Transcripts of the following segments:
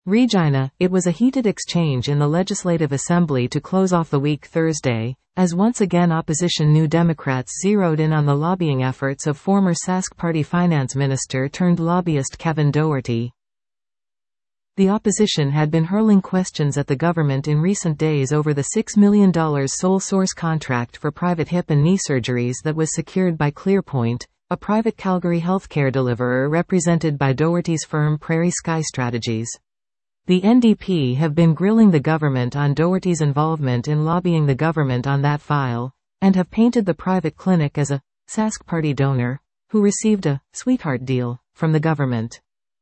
Regina, it was a heated exchange in the Legislative Assembly to close off the week Thursday, as once again opposition New Democrats zeroed in on the lobbying efforts of former Sask Party finance minister turned lobbyist Kevin Doherty. The opposition had been hurling questions at the government in recent days over the $6 million sole source contract for private hip and knee surgeries that was secured by ClearPoint, a private Calgary healthcare deliverer represented by Doherty's firm Prairie Sky Strategies. The NDP have been grilling the government on Doherty's involvement in lobbying the government on that file, and have painted the private clinic as a Sask Party donor, who received a sweetheart deal from the government.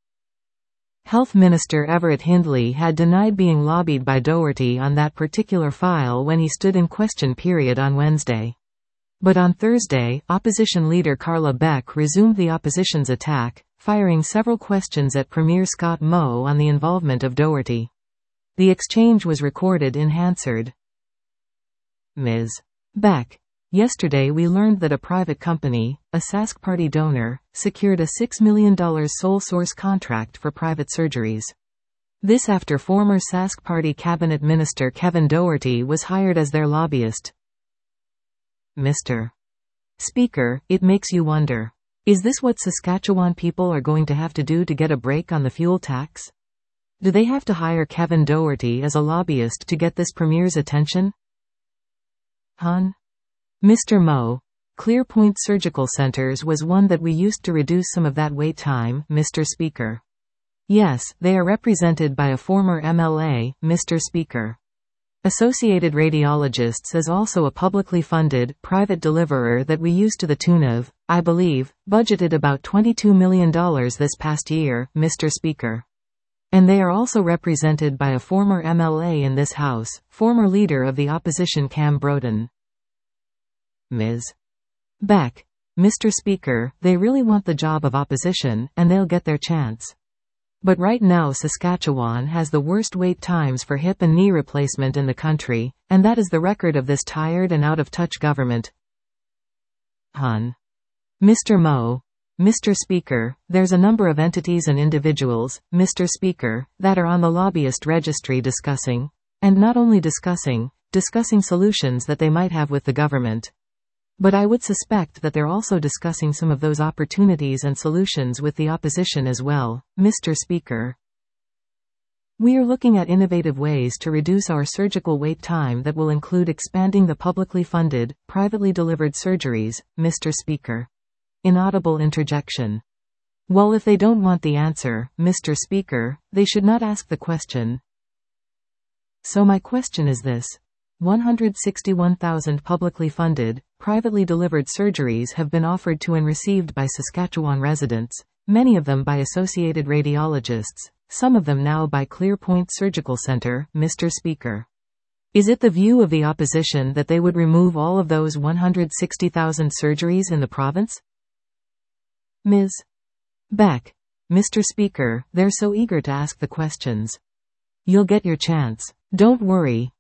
Health Minister Everett Hindley had denied being lobbied by Doherty on that particular file when he stood in question period on Wednesday. But on Thursday, opposition leader Carla Beck resumed the opposition's attack, firing several questions at Premier Scott Moe on the involvement of Doherty. The exchange was recorded in Hansard. Ms. Beck. Yesterday we learned that a private company, a Sask Party donor, secured a $6 million sole source contract for private surgeries. This after former Sask Party cabinet minister Kevin Doherty was hired as their lobbyist. Mr. Speaker, it makes you wonder. Is this what Saskatchewan people are going to have to do to get a break on the fuel tax? Do they have to hire Kevin Doherty as a lobbyist to get this premier's attention? Hun? Mr. Moe, ClearPoint Surgical Centers was one that we used to reduce some of that wait time, Mr. Speaker. Yes, they are represented by a former MLA, Mr. Speaker. Associated Radiologists is also a publicly funded, private deliverer that we used to the tune of, I believe, budgeted about $22 million this past year, Mr. Speaker. And they are also represented by a former MLA in this House, former leader of the opposition Cam Broden. Ms. Beck. Mr. Speaker, they really want the job of opposition, and they'll get their chance. But right now Saskatchewan has the worst wait times for hip and knee replacement in the country, and that is the record of this tired and out-of-touch government. Hun. Mr. Moe. Mr. Speaker, there's a number of entities and individuals, Mr. Speaker, that are on the lobbyist registry discussing, and not only discussing solutions that they might have with the government. But I would suspect that they're also discussing some of those opportunities and solutions with the opposition as well, Mr. Speaker. We are looking at innovative ways to reduce our surgical wait time that will include expanding the publicly funded, privately delivered surgeries, Mr. Speaker. Inaudible interjection. Well, if they don't want the answer, Mr. Speaker, they should not ask the question. So my question is this. 161,000 publicly funded, privately delivered surgeries have been offered to and received by Saskatchewan residents, many of them by Associated Radiologists, some of them now by ClearPoint Surgical Center, Mr. Speaker. Is it the view of the opposition that they would remove all of those 160,000 surgeries in the province? Ms. Beck. Mr. Speaker, they're so eager to ask the questions. You'll get your chance. Don't worry.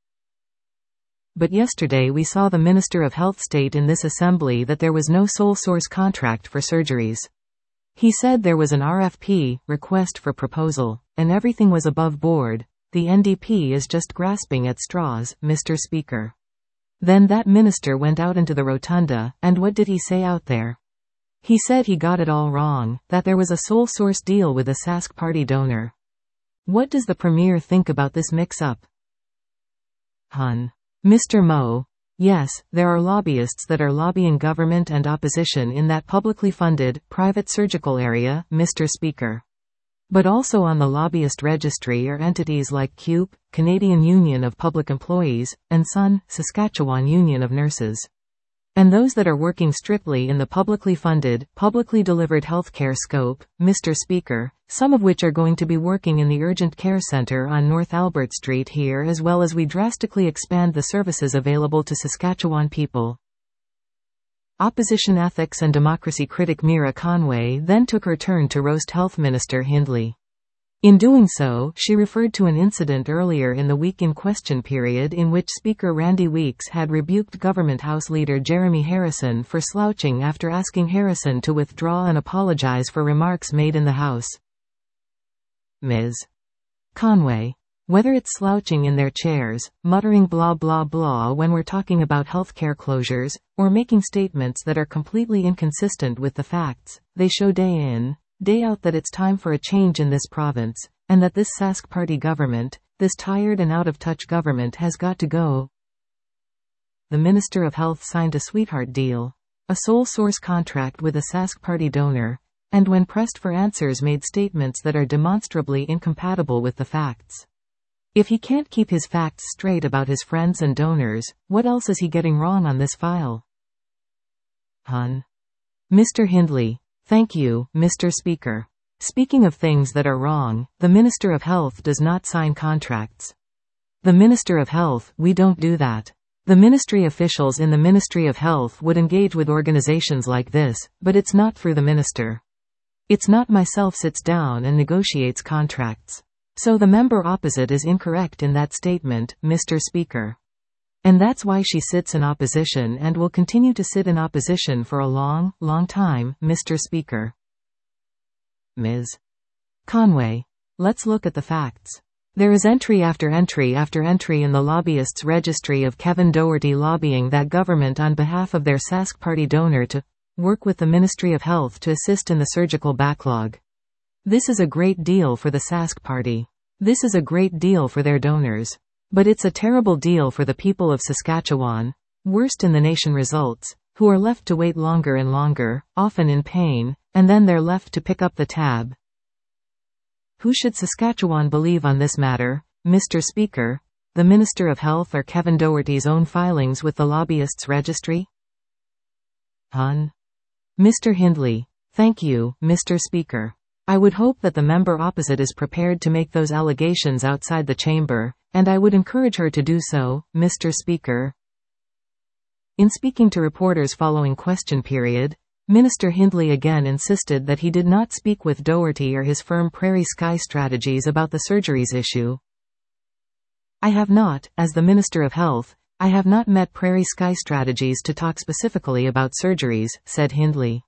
But yesterday we saw the Minister of Health state in this assembly that there was no sole source contract for surgeries. He said there was an RFP, request for proposal, and everything was above board. The NDP is just grasping at straws, Mr. Speaker. Then that minister went out into the rotunda, and what did he say out there? He said he got it all wrong, that there was a sole source deal with a Sask Party donor. What does the Premier think about this mix-up? Hun. Mr. Moe. Yes, there are lobbyists that are lobbying government and opposition in that publicly funded, private surgical area, Mr. Speaker. But also on the lobbyist registry are entities like CUPE, Canadian Union of Public Employees, and SUN, Saskatchewan Union of Nurses. And those that are working strictly in the publicly funded, publicly delivered healthcare scope, Mr. Speaker, some of which are going to be working in the Urgent Care Centre on North Albert Street here as well as we drastically expand the services available to Saskatchewan people. Opposition ethics and democracy critic Mira Conway then took her turn to roast Health Minister Hindley. In doing so, she referred to an incident earlier in the week in question period in which Speaker Randy Weeks had rebuked Government House Leader Jeremy Harrison for slouching after asking Harrison to withdraw and apologize for remarks made in the House. Ms. Conway. Whether it's slouching in their chairs, muttering blah blah blah when we're talking about healthcare closures, or making statements that are completely inconsistent with the facts, they show day in, day out that it's time for a change in this province, and that this Sask Party government, this tired and out-of-touch government has got to go. The Minister of Health signed a sweetheart deal, a sole source contract with a Sask Party donor, and when pressed for answers made statements that are demonstrably incompatible with the facts. If he can't keep his facts straight about his friends and donors, what else is he getting wrong on this file? Hun. Mr. Hindley. Thank you, Mr. Speaker. Speaking of things that are wrong, the Minister of Health does not sign contracts. The Minister of Health, we don't do that. The ministry officials in the Ministry of Health would engage with organizations like this, but it's not through the minister. It's not myself sits down and negotiates contracts. So the member opposite is incorrect in that statement, Mr. Speaker. And that's why she sits in opposition and will continue to sit in opposition for a long, long time, Mr. Speaker. Ms. Conway. Let's look at the facts. There is entry after entry after entry in the lobbyists' registry of Kevin Doherty lobbying that government on behalf of their Sask Party donor to work with the Ministry of Health to assist in the surgical backlog. This is a great deal for the Sask Party. This is a great deal for their donors. But it's a terrible deal for the people of Saskatchewan, worst in the nation results, who are left to wait longer and longer, often in pain, and then they're left to pick up the tab. Who should Saskatchewan believe on this matter, Mr. Speaker? The Minister of Health or Kevin Doherty's own filings with the lobbyists' registry? Hun. Mr. Hindley. Thank you, Mr. Speaker. I would hope that the member opposite is prepared to make those allegations outside the chamber, and I would encourage her to do so, Mr. Speaker. In speaking to reporters following question period, Minister Hindley again insisted that he did not speak with Doherty or his firm Prairie Sky Strategies about the surgeries issue. I have not, as the Minister of Health, I have not met Prairie Sky Strategies to talk specifically about surgeries, said Hindley.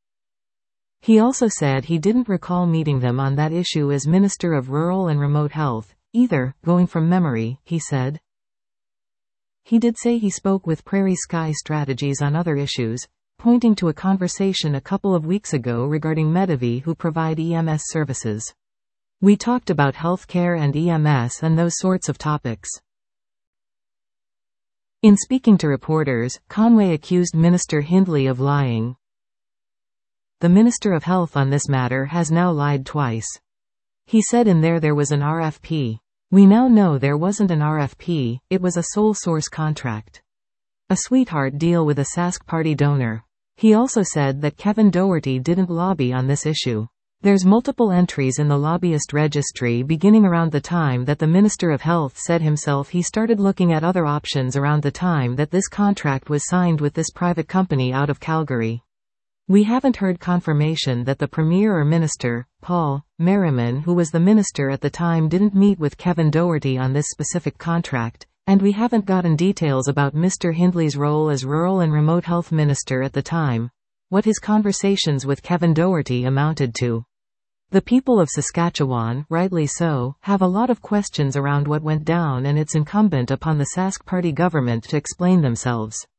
He also said he didn't recall meeting them on that issue as Minister of Rural and Remote Health, either, going from memory, he said. He did say he spoke with Prairie Sky Strategies on other issues, pointing to a conversation a couple of weeks ago regarding Medavie who provide EMS services. We talked about healthcare and EMS and those sorts of topics. In speaking to reporters, Conway accused Minister Hindley of lying. The Minister of Health on this matter has now lied twice. He said in there was an RFP. We now know there wasn't an RFP, it was a sole source contract. A sweetheart deal with a Sask Party donor. He also said that Kevin Doherty didn't lobby on this issue. There's multiple entries in the lobbyist registry beginning around the time that the Minister of Health said himself he started looking at other options around the time that this contract was signed with this private company out of Calgary. We haven't heard confirmation that the Premier or Minister, Paul Merriman, who was the minister at the time, didn't meet with Kevin Doherty on this specific contract, and we haven't gotten details about Mr. Hindley's role as Rural and Remote Health Minister at the time, what his conversations with Kevin Doherty amounted to. The people of Saskatchewan, rightly so, have a lot of questions around what went down, and it's incumbent upon the Sask Party government to explain themselves.